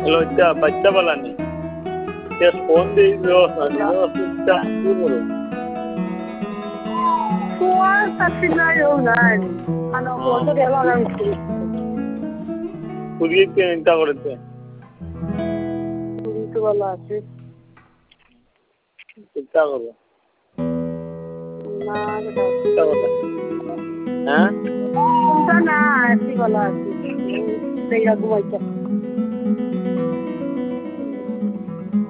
লজ্জা বাচ্চা বলানি ফোন দিয়ে কি বলো তোমার সাথে যাইও নাই মানে বলতে গেল আমি পুলিশ চিন্তা করেছে পুলিশ ভালো আছে চিন্তা করো না চিন্তা করো হ্যাঁ চিন্তা না আছি ভালো আছি ঘুমাইতে